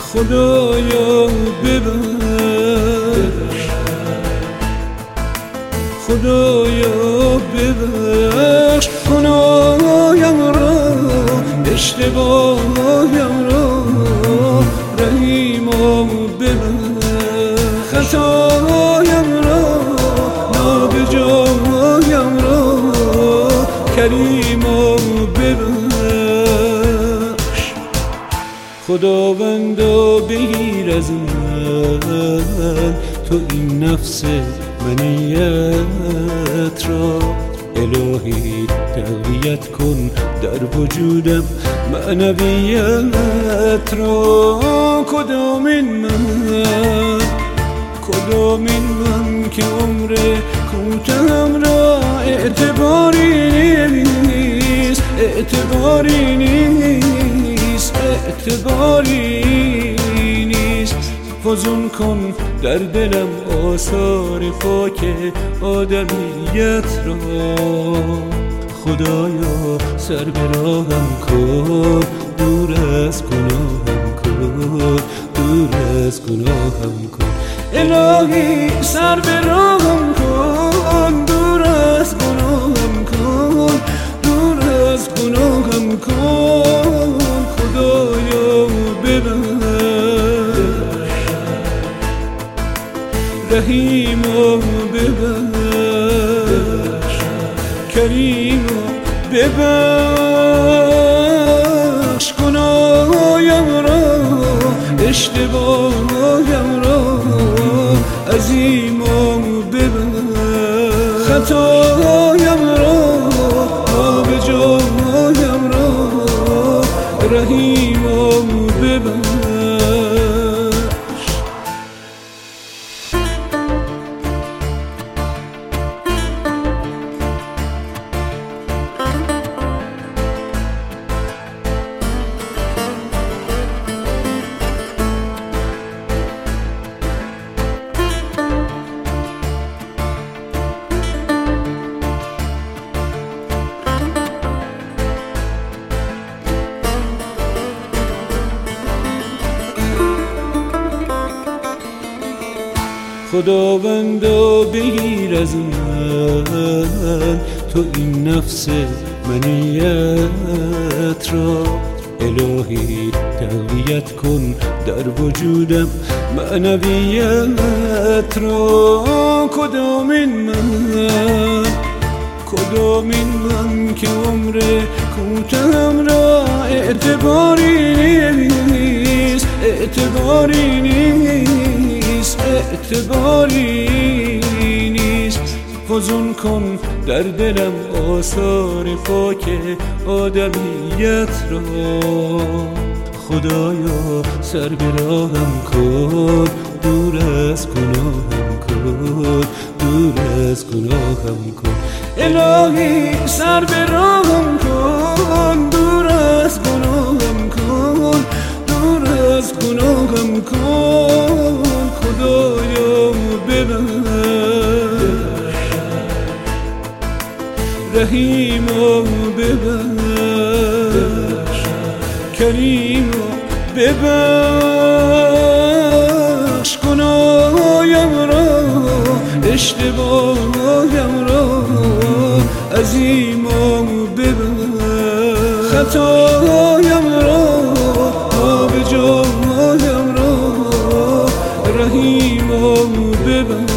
خدایا ببخش، خدایا ببخش گناهیم را، اشتباهیم را، رحیما ببخش خطایم را، نابجایم را، کریما ببخش. خداوندا بگیر از من تو این نفس منیت را، الهی تقویت کن در وجودم معنویت را. کدامین من که عمر کوتاهم را اعتباری نیست، اعتباری نیست، اعتباری نیست. فزون کن در دلم آثار خاک آدمیت را. خدایا سر به راهم کن، دور از گناهم کن، دور از گناهم کن. الهی سر به راهم کن، دور از گناهم کن، دور از گناهم کن. خدایا ببخش، رحیما ببخش، کریما ببخش گناهیم را، اشتباهیم را، عظیما ببخش خطایم را، نابجایم را، رحیما ببخش. خداوندا بگیر از من تو این نفس منیت را، الهی تقویت کن در وجودم معنویت را. کدامین من که عمر کوتاهم را اعتباری نیست، اعتباری نیست، اعتباری نیست. فزون کن در دلم آثار خاک آدمیت را. خدایا سر به راهم کن، دور از گناهم کن، دور از گناهم کن. الهی سر به راهم کن، دور از گناهم کن، دور از گناهم کن. خدایا ببخش، رحیما ببخش، کریما ببخش گناهیم را، اشتباهیم را، عظیما ببخش خطایم را، نابجایم را، رحیما ببخش.